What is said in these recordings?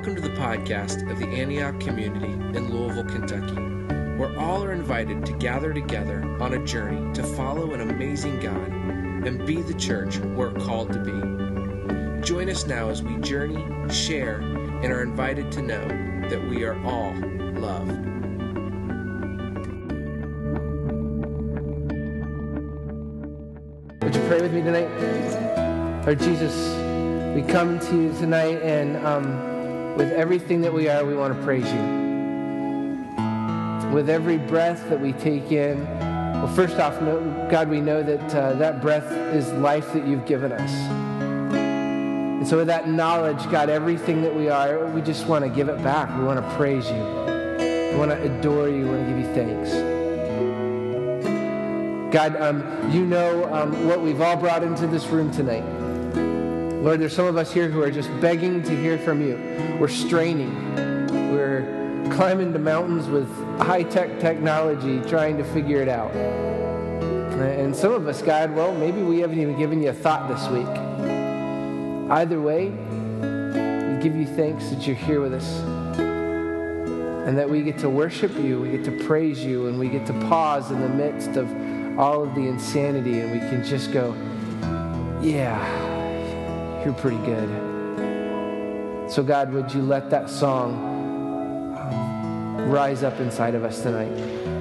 Welcome to the podcast of the Antioch community in Louisville, Kentucky, where all are invited to gather together on a journey to follow an amazing God and be the church we're called to be. Join us now as we journey, share, and are invited to know that we are all loved. Would you pray with me tonight? Lord Jesus, we come to you tonight, and with everything that we are, we want to praise you. With every breath that we take in, well, first off, God, we know that that breath is life that you've given us. And so with that knowledge, God, everything that we are, we just want to give it back. We want to praise you. We want to adore you. We want to give you thanks. God, you know what we've all brought into this room tonight. Lord, there's some of us here who are just begging to hear from you. We're straining. We're climbing the mountains with high-tech technology, trying to figure it out. And some of us, God, well, maybe we haven't even given you a thought this week. Either way, we give you thanks that you're here with us and that we get to worship you, we get to praise you, and we get to pause in the midst of all of the insanity, and we can just go, yeah, you're pretty good. So God, would you let that song rise up inside of us tonight?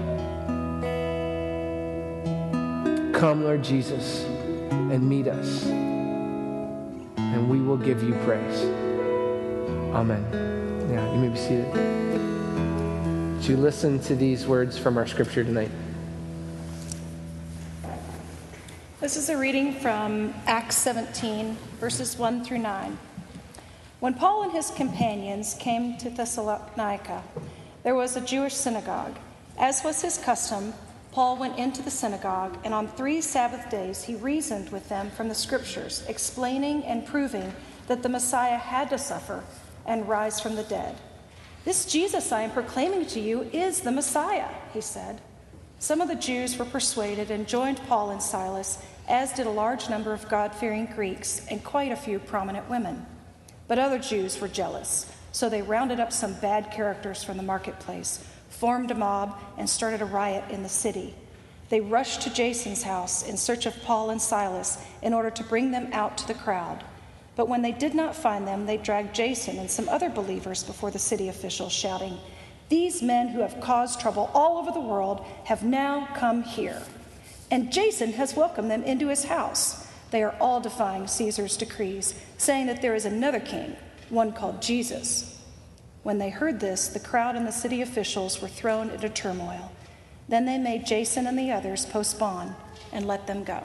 Come, Lord Jesus, and meet us, and we will give you praise. Amen. Yeah, you may be seated. Would you listen to these words from our scripture tonight? This is a reading from Acts 17, verses 1 through 9. When Paul and his companions came to Thessalonica, there was a Jewish synagogue. As was his custom, Paul went into the synagogue, and on 3 Sabbath days he reasoned with them from the Scriptures, explaining and proving that the Messiah had to suffer and rise from the dead. "This Jesus I am proclaiming to you is the Messiah," he said. Some of the Jews were persuaded and joined Paul and Silas, as did a large number of God-fearing Greeks and quite a few prominent women. But other Jews were jealous, so they rounded up some bad characters from the marketplace, formed a mob, and started a riot in the city. They rushed to Jason's house in search of Paul and Silas in order to bring them out to the crowd. But when they did not find them, they dragged Jason and some other believers before the city officials, shouting, "These men who have caused trouble all over the world have now come here. And Jason has welcomed them into his house. They are all defying Caesar's decrees, saying that there is another king, one called Jesus." When they heard this, the crowd and the city officials were thrown into turmoil. Then they made Jason and the others postpone and let them go.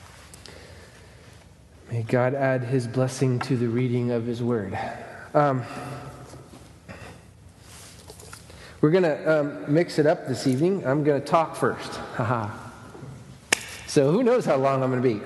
May God add his blessing to the reading of his word. We're going to mix it up this evening. I'm going to talk first. Haha. So who knows how long I'm going to be?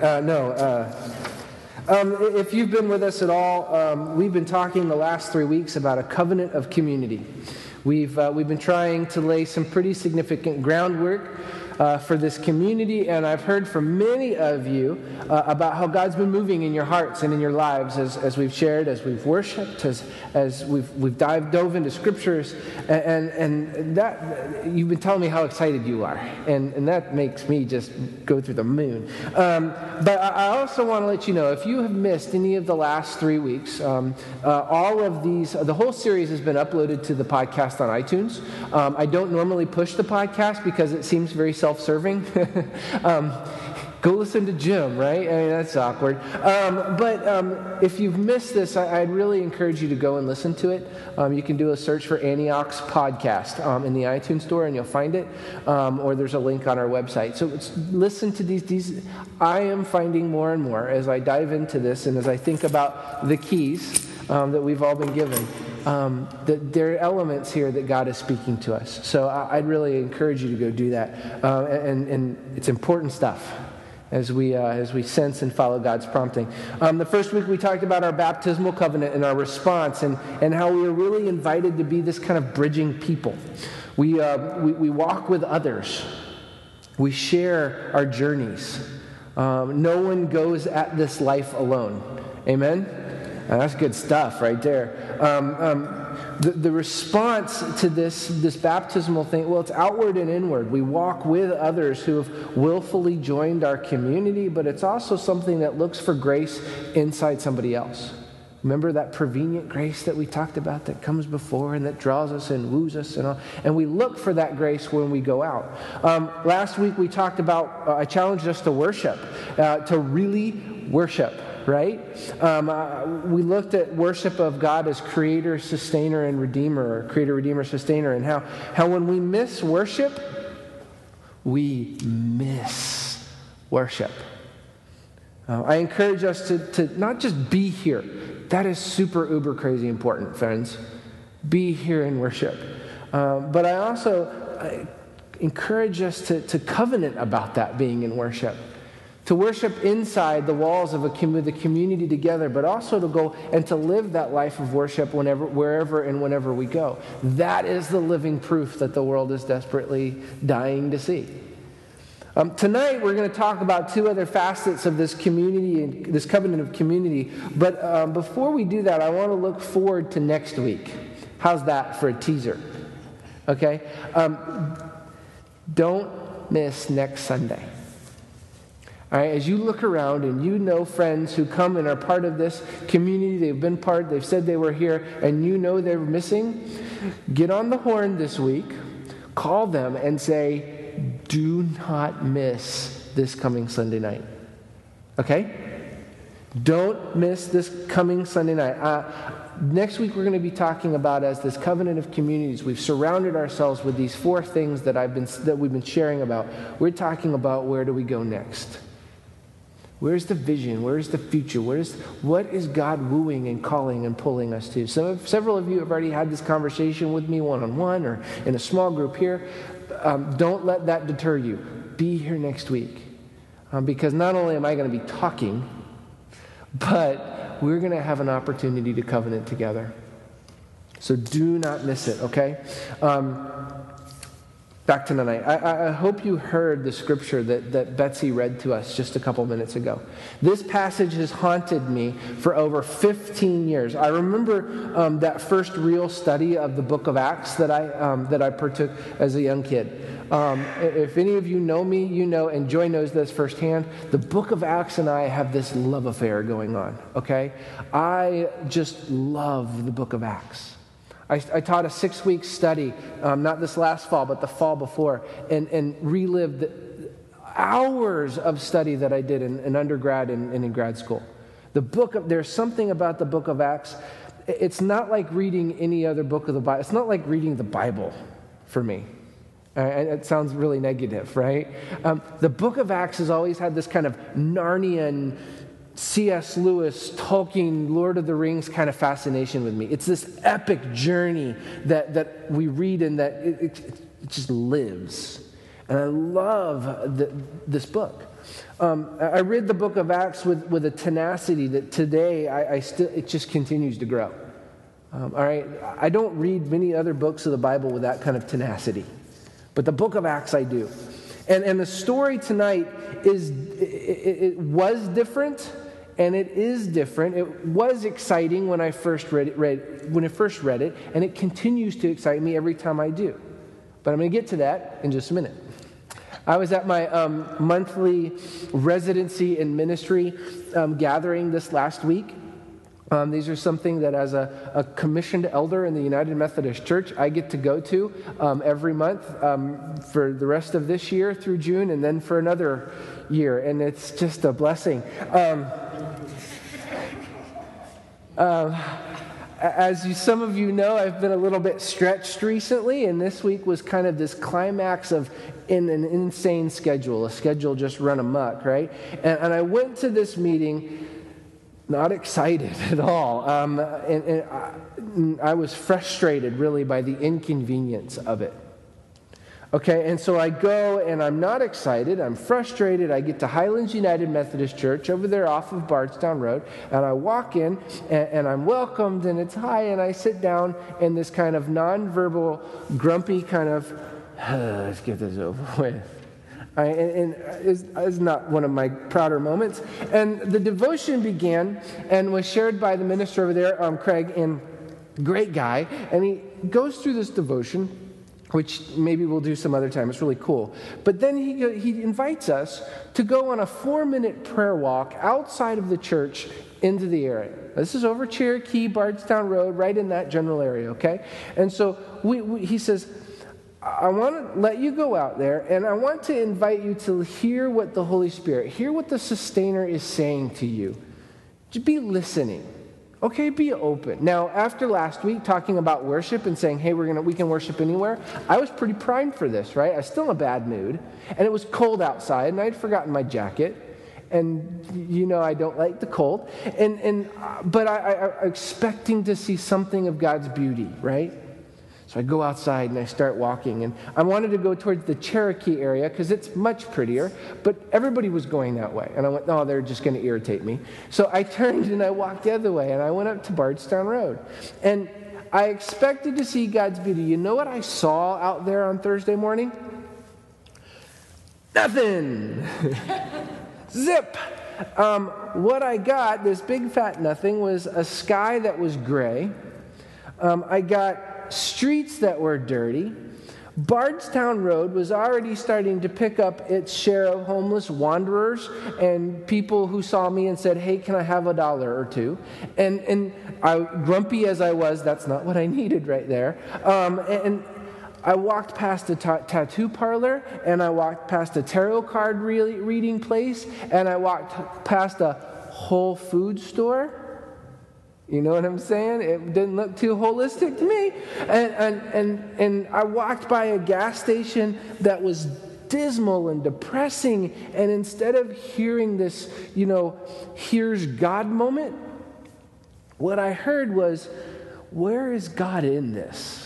If you've been with us at all, we've been talking the last 3 weeks about a covenant of community. We've been trying to lay some pretty significant groundwork for this community, and I've heard from many of you about how God's been moving in your hearts and in your lives as we've shared, as we've worshiped, as we've dove into scriptures, and that you've been telling me how excited you are, and that makes me just go through the moon. But I also want to let you know, if you have missed any of the last 3 weeks, all of these, the whole series has been uploaded to the podcast on iTunes. I don't normally push the podcast because it seems very self-serving. Go listen to Jim, right? I mean, that's awkward. But if you've missed this, I'd really encourage you to go and listen to it. You can do a search for Antioch's podcast in the iTunes store, and you'll find it. Or there's a link on our website. So listen to these. I am finding more and more as I dive into this and as I think about the keys that we've all been given. That there are elements here that God is speaking to us. So I'd really encourage you to go do that. And it's important stuff as we sense and follow God's prompting. The first week we talked about our baptismal covenant and our response and how we are really invited to be this kind of bridging people. We walk with others. We share our journeys. No one goes at this life alone. Amen? That's good stuff right there. The response to this baptismal thing, well, it's outward and inward. We walk with others who have willfully joined our community, but it's also something that looks for grace inside somebody else. Remember that prevenient grace that we talked about that comes before and that draws us and woos us and all? And we look for that grace when we go out. Last week we talked about, I challenged us to worship, to really worship. Right? We looked at worship of God as creator, sustainer, and redeemer, or creator, redeemer, sustainer, and how when we miss worship, we miss worship. I encourage us to not just be here. That is super, uber crazy important, friends. Be here and worship. But I also encourage us to covenant about that being in worship. To worship inside the walls of the community together, but also to go and to live that life of worship wherever and whenever we go. That is the living proof that the world is desperately dying to see. Tonight we're going to talk about two other facets of this community, this covenant of community. But before we do that, I want to look forward to next week. How's that for a teaser? Okay? Don't miss next Sunday. All right, as you look around and you know friends who come and are part of this community, they've said they were here, and you know they're missing, get on the horn this week, call them and say, do not miss this coming Sunday night. Okay? Don't miss this coming Sunday night. Next week we're going to be talking about, as this covenant of communities, we've surrounded ourselves with these four things that we've been sharing about. We're talking about where do we go next. Where's the vision? Where's the future? What is God wooing and calling and pulling us to? Several of you have already had this conversation with me one-on-one or in a small group here. Don't let that deter you. Be here next week. Because not only am I going to be talking, but we're going to have an opportunity to covenant together. So do not miss it, okay? Back to tonight. I hope you heard the scripture that Betsy read to us just a couple minutes ago. This passage has haunted me for over 15 years. I remember that first real study of the book of Acts that I partook as a young kid. If any of you know me, you know, and Joy knows this firsthand, the book of Acts and I have this love affair going on, okay? I just love the book of Acts. I taught a 6-week study, not this last fall, but the fall before, and relived the hours of study that I did in undergrad and in grad school. There's something about the book of Acts. It's not like reading any other book of the Bible. It's not like reading the Bible for me. It sounds really negative, right? The book of Acts has always had this kind of Narnian, C.S. Lewis, Tolkien, Lord of the Rings kind of fascination with me. It's this epic journey that we read and that it just lives. And I love this book. I read the book of Acts with a tenacity that today it just continues to grow. All right, I don't read many other books of the Bible with that kind of tenacity, but the book of Acts I do. And the story tonight it was different. And it is different. It was exciting when I first read it, and it continues to excite me every time I do. But I'm going to get to that in just a minute. I was at my monthly residency in ministry gathering this last week. These are something that as a commissioned elder in the United Methodist Church, I get to go to every month for the rest of this year through June and then for another year. And it's just a blessing. As some of you know, I've been a little bit stretched recently, and this week was kind of this climax in an insane schedule, a schedule just run amok, right? And I went to this meeting not excited at all, and I was frustrated really by the inconvenience of it. Okay, and so I go, and I'm not excited. I'm frustrated. I get to Highlands United Methodist Church over there off of Bardstown Road, and I walk in, and I'm welcomed, and it's hi, and I sit down in this kind of nonverbal, grumpy kind of, let's get this over with. And it's not one of my prouder moments. And the devotion began and was shared by the minister over there, Craig, and great guy. And he goes through this devotion, which maybe we'll do some other time. It's really cool. But then he invites us to go on a 4-minute prayer walk outside of the church into the area. This is over Cherokee, Bardstown Road, right in that general area, okay? And so he says, I want to let you go out there, and I want to invite you to hear what the Holy Spirit, hear what the Sustainer is saying to you. Just be listening. Okay, be open. Now, after last week talking about worship and saying, hey, we can worship anywhere, I was pretty primed for this, right? I was still in a bad mood, and it was cold outside, and I'd forgotten my jacket, and you know I don't like the cold, but I'm expecting to see something of God's beauty, right? So I go outside and I start walking, and I wanted to go towards the Cherokee area because it's much prettier, but everybody was going that way. And I went, no, they're just going to irritate me. So I turned and I walked the other way, and I went up to Bardstown Road. And I expected to see God's beauty. You know what I saw out there on Thursday morning? Nothing. Zip. What I got, this big fat nothing, was a sky that was gray. I got streets that were dirty. Bardstown Road was already starting to pick up its share of homeless wanderers and people who saw me and said, hey, can I have $1 or $2? And I, grumpy as I was, that's not what I needed right there. And I walked past a tattoo parlor, and I walked past a tarot card reading place, and I walked past a Whole Food store. You know what I'm saying? It didn't look too holistic to me. And I walked by a gas station that was dismal and depressing. And instead of hearing this, here's God moment, what I heard was, where is God in this?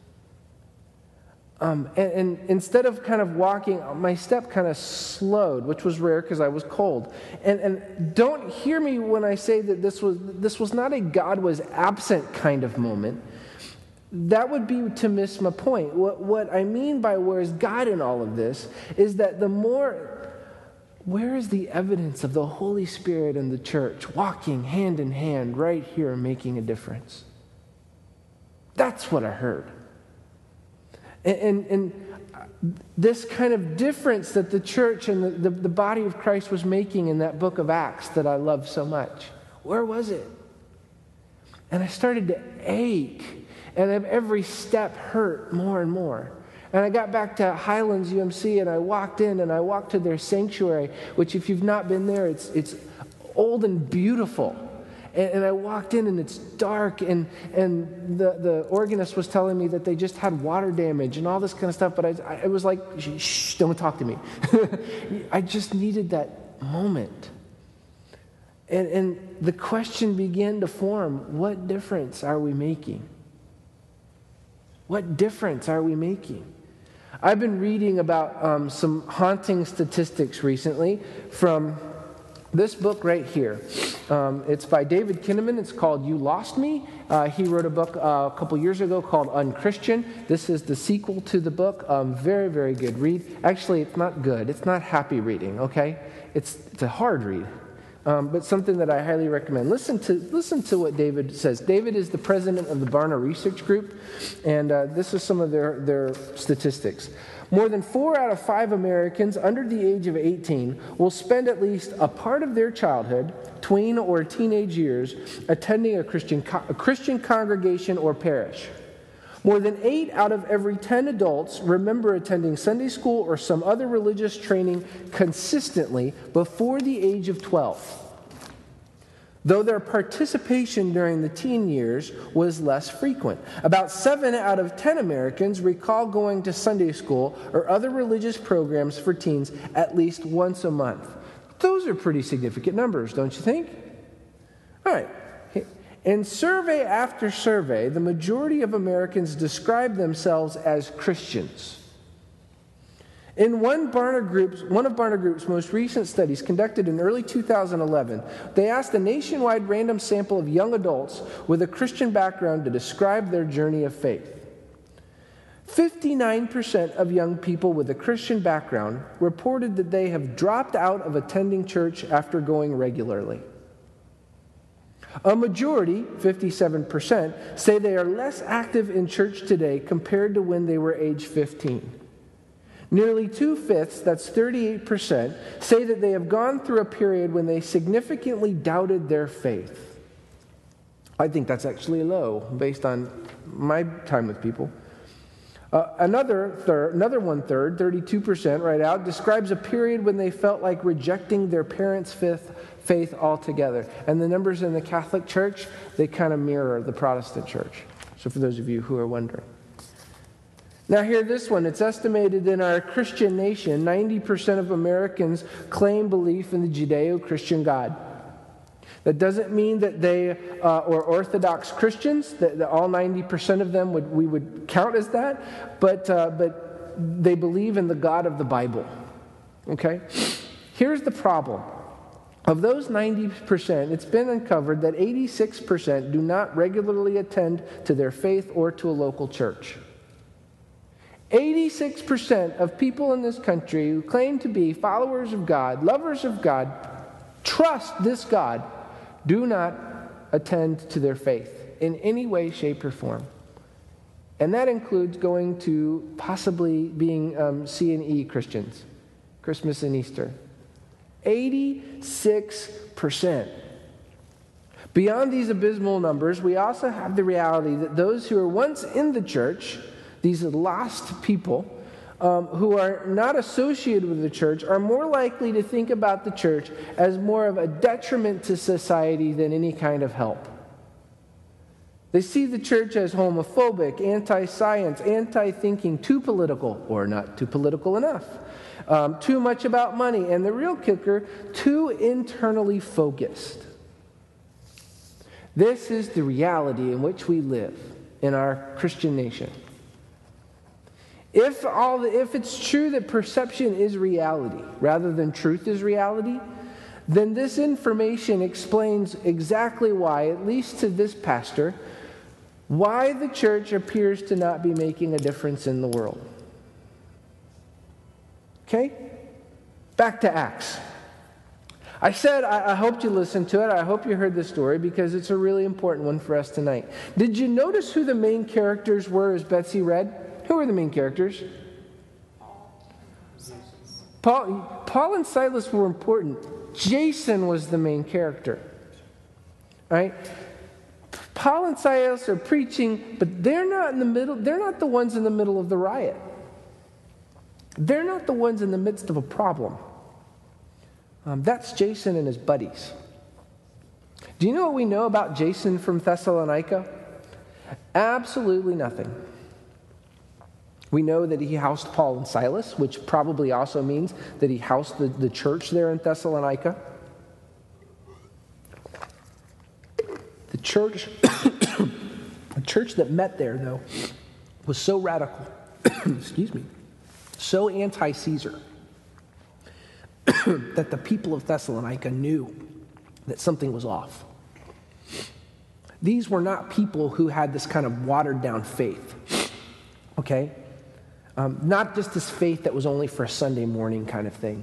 And instead of kind of walking, my step kind of slowed, which was rare because I was cold. And don't hear me when I say that this was not a God was absent kind of moment. That would be to miss my point. What I mean by where is God in all of this is that where is the evidence of the Holy Spirit in the church walking hand in hand right here making a difference? That's what I heard. And this kind of difference that the church and the body of Christ was making in that book of Acts that I love so much, where was it? And I started to ache, and every step hurt more and more. And I got back to Highlands UMC, and I walked in, and I walked to their sanctuary, which if you've not been there, it's old and beautiful. And I walked in, and it's dark, and the organist was telling me that they just had water damage and all this kind of stuff, but I was like, shh, don't talk to me. I just needed that moment. And the question began to form, what difference are we making? What difference are we making? I've been reading about some haunting statistics recently from this book right here. It's by David Kinnaman. It's called You Lost Me. He wrote a book a couple years ago called Unchristian. This is the sequel to the book. Very, very good read. Actually, it's not good. It's not happy reading, okay? It's a hard read, but something that I highly recommend. Listen to what David says. David is the president of the Barna Research Group, and this is some of their statistics. More than 4 out of 5 Americans under the age of 18 will spend at least a part of their childhood, tween or teenage years, attending a Christian congregation or parish. More than 8 out of every 10 adults remember attending Sunday school or some other religious training consistently before the age of 12. Though their participation during the teen years was less frequent. About 7 out of 10 Americans recall going to Sunday school or other religious programs for teens at least once a month. Those are pretty significant numbers, don't you think? All right. In survey after survey, the majority of Americans describe themselves as Christians. In one of Barna Group's most recent studies conducted in early 2011, they asked a nationwide random sample of young adults with a Christian background to describe their journey of faith. 59% of young people with a Christian background reported that they have dropped out of attending church after going regularly. A majority, 57%, say they are less active in church today compared to when they were age 15. Nearly 2/5, that's 38%, say that they have gone through a period when they significantly doubted their faith. I think that's actually low based on my time with people. Another 1/3, 32%, right out, describes a period when they felt like rejecting their parents' faith altogether. And the numbers in the Catholic Church, they kind of mirror the Protestant Church. So for those of you who are wondering. Now hear this one. It's estimated in our Christian nation, 90% of Americans claim belief in the Judeo-Christian God. That doesn't mean that they are Orthodox Christians, that all 90% of them we would count as that, but they believe in the God of the Bible. Okay? Here's the problem. Of those 90%, it's been uncovered that 86% do not regularly attend to their faith or to a local church. 86% of people in this country who claim to be followers of God, lovers of God, trust this God, do not attend to their faith in any way, shape, or form. And that includes going to possibly being C&E Christians, Christmas and Easter. 86%. Beyond these abysmal numbers, we also have the reality that those who were once in the church, these lost people who are not associated with the church, are more likely to think about the church as more of a detriment to society than any kind of help. They see the church as homophobic, anti-science, anti-thinking, too political, or not too political enough, too much about money, and the real kicker, too internally focused. This is the reality in which we live in our Christian nation. If it's true that perception is reality rather than truth is reality, then this information explains exactly why, at least to this pastor, why the church appears to not be making a difference in the world. Okay? Back to Acts. I said I hoped you listened to it. I hope you heard this story because it's a really important one for us tonight. Did you notice who the main characters were as Betsy read? Who are the main characters? Paul and Silas were important. Jason was the main character. Right? Paul and Silas are preaching, but they're not in the middle. They're not the ones in the middle of the riot. They're not the ones in the midst of a problem. That's Jason and his buddies. Do you know what we know about Jason from Thessalonica? Absolutely nothing. We know that he housed Paul and Silas, which probably also means that he housed the church there in Thessalonica. The church that met there, though, was so radical, excuse me, so anti-Caesar, that the people of Thessalonica knew that something was off. These were not people who had this kind of watered-down faith, okay? Not just this faith that was only for a Sunday morning kind of thing.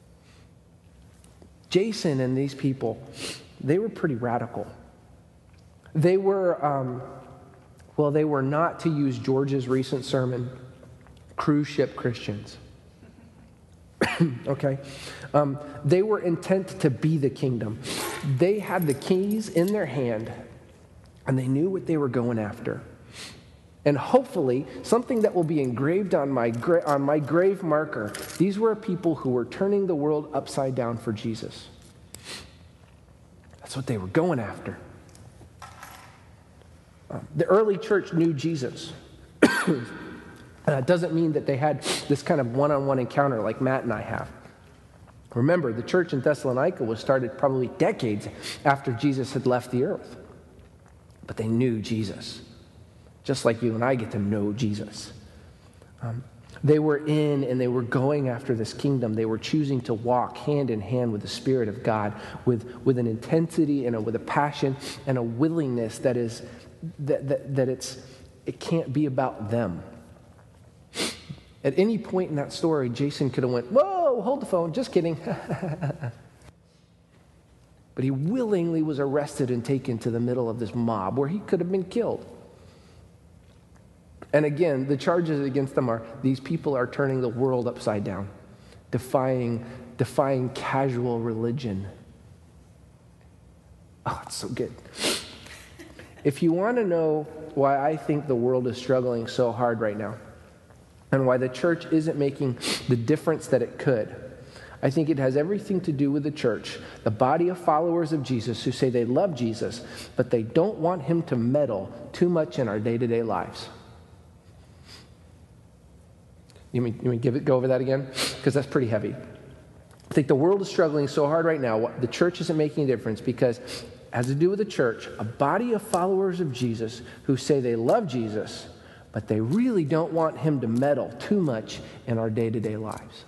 Jason and these people, they were pretty radical. They were, they were not, to use George's recent sermon, cruise ship Christians. Okay? They were intent to be the kingdom. They had the keys in their hand, and they knew what they were going after. And hopefully, something that will be engraved on my grave marker, these were people who were turning the world upside down for Jesus. That's what they were going after. The early church knew Jesus. It doesn't mean that they had this kind of one-on-one encounter like Matt and I have. Remember, the church in Thessalonica was started probably decades after Jesus had left the earth. But they knew Jesus, just like you and I get to know Jesus. They were in and they were going after this kingdom. They were choosing to walk hand in hand with the Spirit of God, with an intensity and with a passion and a willingness that is it can't be about them. At any point in that story, Jason could have went, whoa, hold the phone, just kidding. But he willingly was arrested and taken to the middle of this mob where he could have been killed. And again, the charges against them are these people are turning the world upside down, defying casual religion. Oh, it's so good. If you want to know why I think the world is struggling so hard right now, and why the church isn't making the difference that it could, I think it has everything to do with the church, the body of followers of Jesus who say they love Jesus, but they don't want him to meddle too much in our day-to-day lives. You mean go over that again? Because that's pretty heavy. I think the world is struggling so hard right now, the church isn't making a difference because it has to do with the church, a body of followers of Jesus who say they love Jesus, but they really don't want him to meddle too much in our day-to-day lives.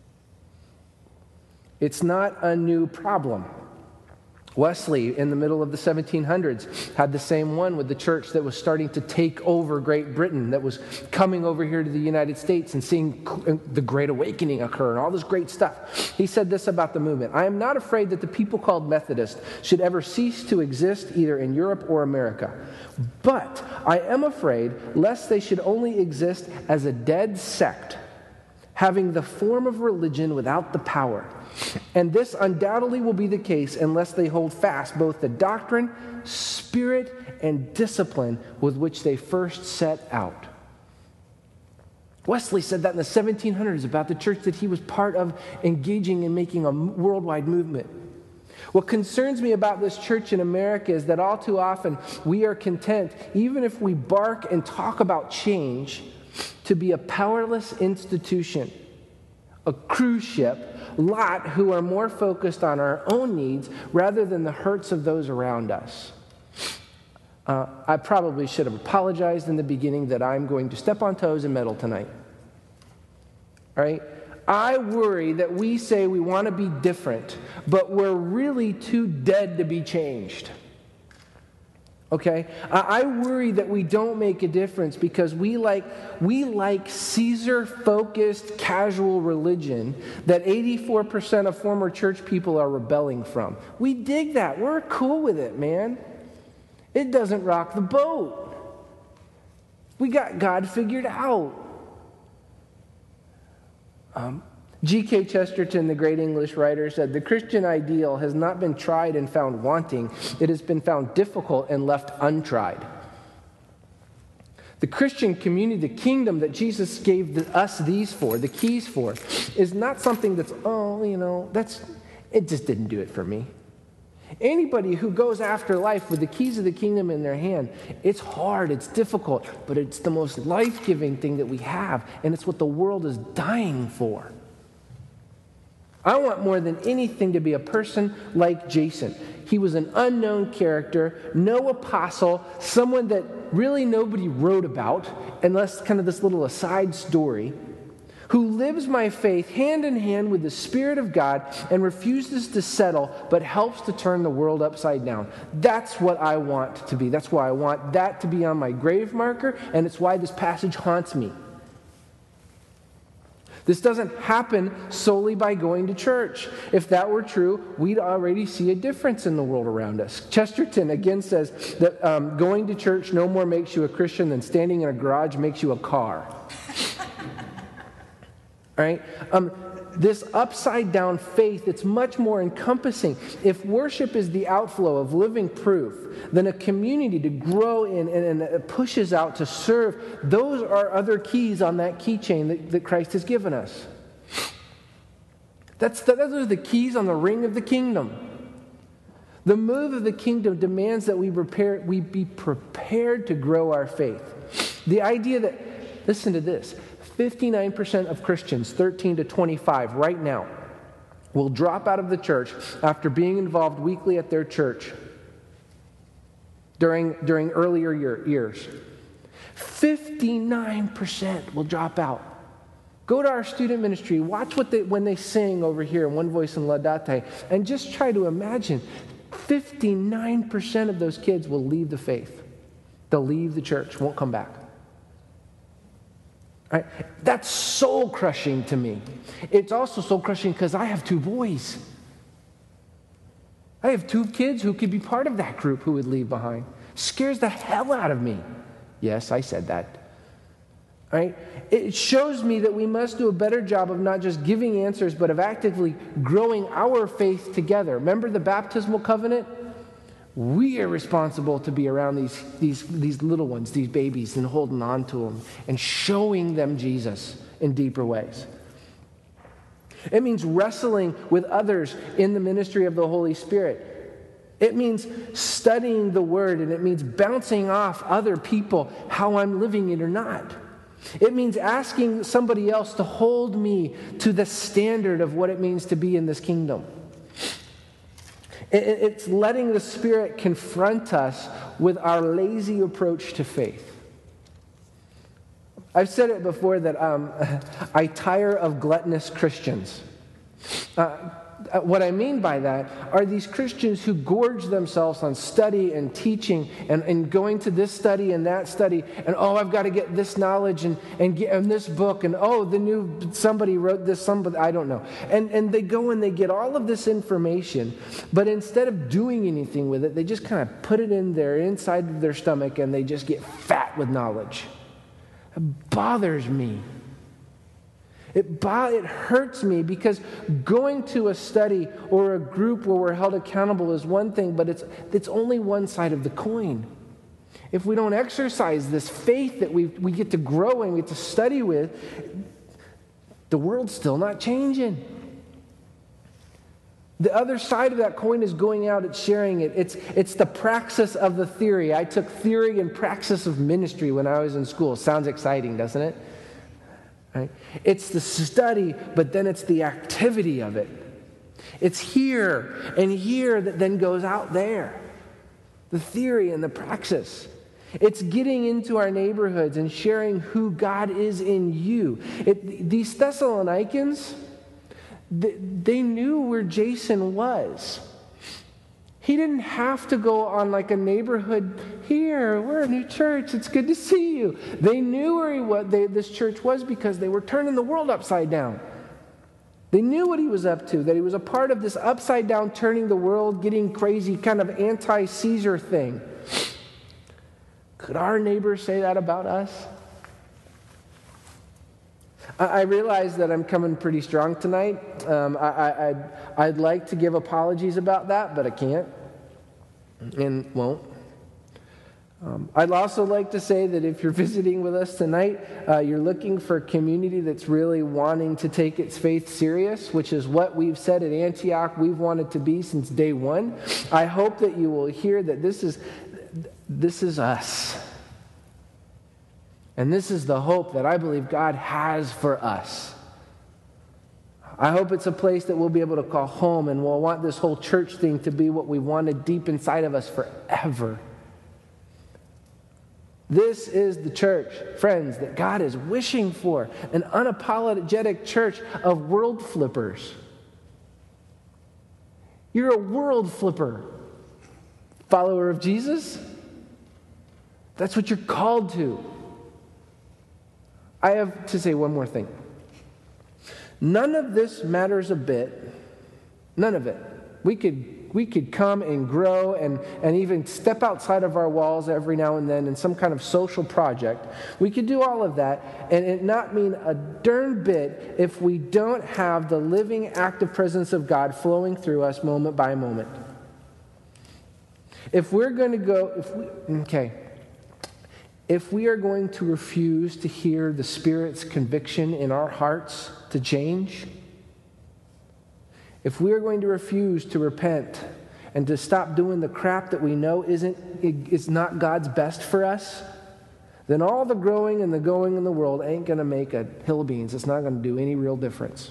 It's not a new problem. Wesley, in the middle of the 1700s, had the same one with the church that was starting to take over Great Britain, that was coming over here to the United States and seeing the Great Awakening occur and all this great stuff. He said this about the movement: I am not afraid that the people called Methodist should ever cease to exist either in Europe or America. But I am afraid lest they should only exist as a dead sect, having the form of religion without the power. And this undoubtedly will be the case unless they hold fast both the doctrine, spirit, and discipline with which they first set out. Wesley said that in the 1700s about the church that he was part of, engaging in making a worldwide movement. What concerns me about this church in America is that all too often we are content, even if we bark and talk about change, to be a powerless institution, a cruise ship, lot who are more focused on our own needs rather than the hurts of those around us. I probably should have apologized in the beginning that I'm going to step on toes and meddle tonight. All right? I worry that we say we want to be different, but we're really too dead to be changed. Okay? I worry that we don't make a difference because we like Caesar-focused casual religion that 84% of former church people are rebelling from. We dig that. We're cool with it, man. It doesn't rock the boat. We got God figured out. G.K. Chesterton, the great English writer, said, "The Christian ideal has not been tried and found wanting. It has been found difficult and left untried." The Christian community, the kingdom that Jesus gave us these for, the keys for, is not something that's, it just didn't do it for me. Anybody who goes after life with the keys of the kingdom in their hand, it's hard, it's difficult, but it's the most life-giving thing that we have, and it's what the world is dying for. I want more than anything to be a person like Jason. He was an unknown character, no apostle, someone that really nobody wrote about, unless kind of this little aside story, who lives my faith hand in hand with the Spirit of God and refuses to settle, but helps to turn the world upside down. That's what I want to be. That's why I want that to be on my grave marker, and it's why this passage haunts me. This doesn't happen solely by going to church. If that were true, we'd already see a difference in the world around us. Chesterton again says that going to church no more makes you a Christian than standing in a garage makes you a car. Right? This upside-down faith, it's much more encompassing. If worship is the outflow of living proof, then a community to grow in and pushes out to serve, those are other keys on that keychain that Christ has given us. Those are the keys on the ring of the kingdom. The move of the kingdom demands that we be prepared to grow our faith. The idea that, listen to this, 59% of Christians, 13 to 25, right now, will drop out of the church after being involved weekly at their church during earlier years. 59% will drop out. Go to our student ministry, watch when they sing over here in One Voice in Laudate, and just try to imagine 59% of those kids will leave the faith. They'll leave the church, won't come back. Right? That's soul crushing to me. It's also soul crushing because I have 2 boys. I have 2 kids who could be part of that group who would leave behind. Scares the hell out of me. Yes, I said that. Right? It shows me that we must do a better job of not just giving answers, but of actively growing our faith together. Remember the baptismal covenant? We are responsible to be around these little ones, these babies, and holding on to them and showing them Jesus in deeper ways. It means wrestling with others in the ministry of the Holy Spirit. It means studying the Word, and it means bouncing off other people how I'm living it or not. It means asking somebody else to hold me to the standard of what it means to be in this kingdom. It's letting the Spirit confront us with our lazy approach to faith. I've said it before that I tire of gluttonous Christians. What I mean by that are these Christians who gorge themselves on study and teaching and going to this study and that study, and I've got to get this knowledge and this book, and somebody wrote this, somebody, I don't know. And they go and they get all of this information, but instead of doing anything with it, they just kind of put it in there inside of their stomach, and they just get fat with knowledge. It bothers me. It hurts me because going to a study or a group where we're held accountable is one thing, but it's only one side of the coin. If we don't exercise this faith that we get to grow and we get to study with, the world's still not changing. The other side of that coin is going out and sharing it. It's the praxis of the theory. I took theory and praxis of ministry when I was in school. Sounds exciting, doesn't it? Right? It's the study, but then it's the activity of it. It's here and here that then goes out there. The theory and the praxis. It's getting into our neighborhoods and sharing who God is in you. These Thessalonians, they knew where Jason was. He didn't have to go on like a neighborhood, here, we're a new church, it's good to see you. They knew where this church was because they were turning the world upside down. They knew what he was up to, that he was a part of this upside down, turning the world, getting crazy, kind of anti-Caesar thing. Could our neighbors say that about us? I realize that I'm coming pretty strong tonight. I'd like to give apologies about that, but I can't and won't. I'd also like to say that if you're visiting with us tonight, you're looking for a community that's really wanting to take its faith serious, which is what we've said at Antioch we've wanted to be since day one. I hope that you will hear that this is us. And this is the hope that I believe God has for us. I hope it's a place that we'll be able to call home, and we'll want this whole church thing to be what we wanted deep inside of us forever. This is the church, friends, that God is wishing for, an unapologetic church of world flippers. You're a world flipper. Follower of Jesus? That's what you're called to. I have to say one more thing. None of this matters a bit. None of it. We could come and grow and even step outside of our walls every now and then in some kind of social project. We could do all of that and it not mean a darn bit if we don't have the living, active presence of God flowing through us moment by moment. If we are going to refuse to hear the Spirit's conviction in our hearts to change, if we are going to refuse to repent and to stop doing the crap that we know is not God's best for us, then all the growing and the going in the world ain't going to make a hill of beans. It's not going to do any real difference.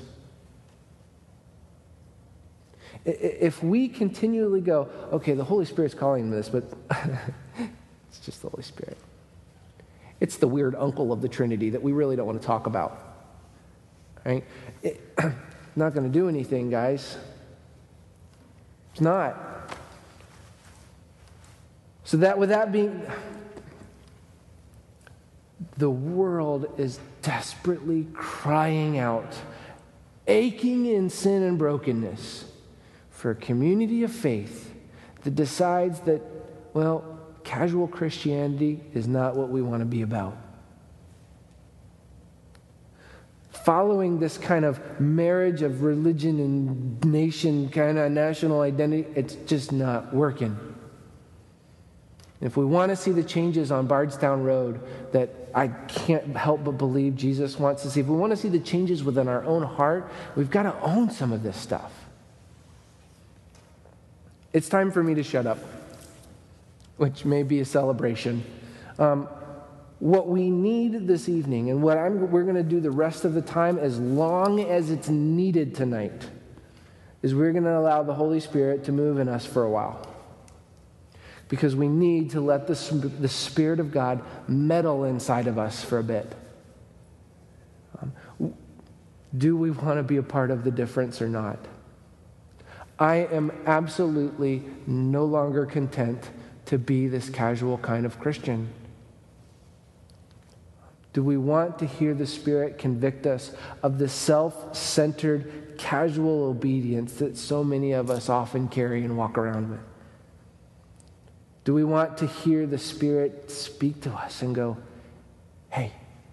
If we continually go, okay, the Holy Spirit's calling me this, but it's just the Holy Spirit. It's the weird uncle of the Trinity that we really don't want to talk about. Right? Not going to do anything, guys. It's not. So that with that being, The world is desperately crying out, aching in sin and brokenness, for a community of faith that decides that, well, casual Christianity is not what we want to be about. Following this kind of marriage of religion and nation, kind of national identity, it's just not working. If we want to see the changes on Bardstown Road that I can't help but believe Jesus wants to see, if we want to see the changes within our own heart, we've got to own some of this stuff. It's time for me to shut up, which may be a celebration. What we need this evening, and we're going to do the rest of the time as long as it's needed tonight, is we're going to allow the Holy Spirit to move in us for a while. Because we need to let the Spirit of God meddle inside of us for a bit. Do we want to be a part of the difference or not? I am absolutely no longer content to be this casual kind of Christian. Do we want to hear the Spirit convict us of the self-centered, casual obedience that so many of us often carry and walk around with? Do we want to hear the Spirit speak to us and go, hey,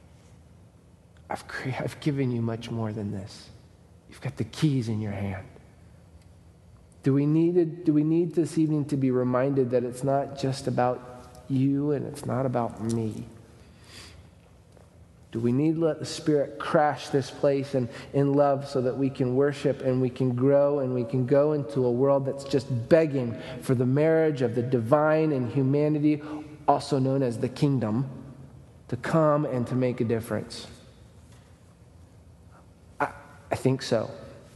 I've given you much more than this. You've got the keys in your hand. Do we need this evening to be reminded that it's not just about you and it's not about me? Do we need to let the Spirit crash this place in love so that we can worship and we can grow and we can go into a world that's just begging for the marriage of the divine and humanity, also known as the kingdom, to come and to make a difference? I think so.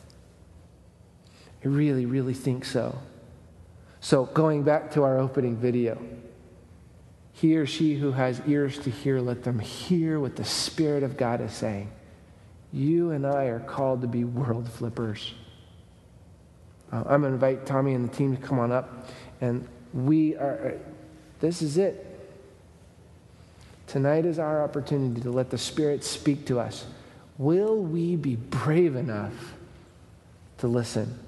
I really, really think so. So going back to our opening video, he or she who has ears to hear, let them hear what the Spirit of God is saying. You and I are called to be world flippers. I'm going to invite Tommy and the team to come on up. And this is it. Tonight is our opportunity to let the Spirit speak to us. Will we be brave enough to listen?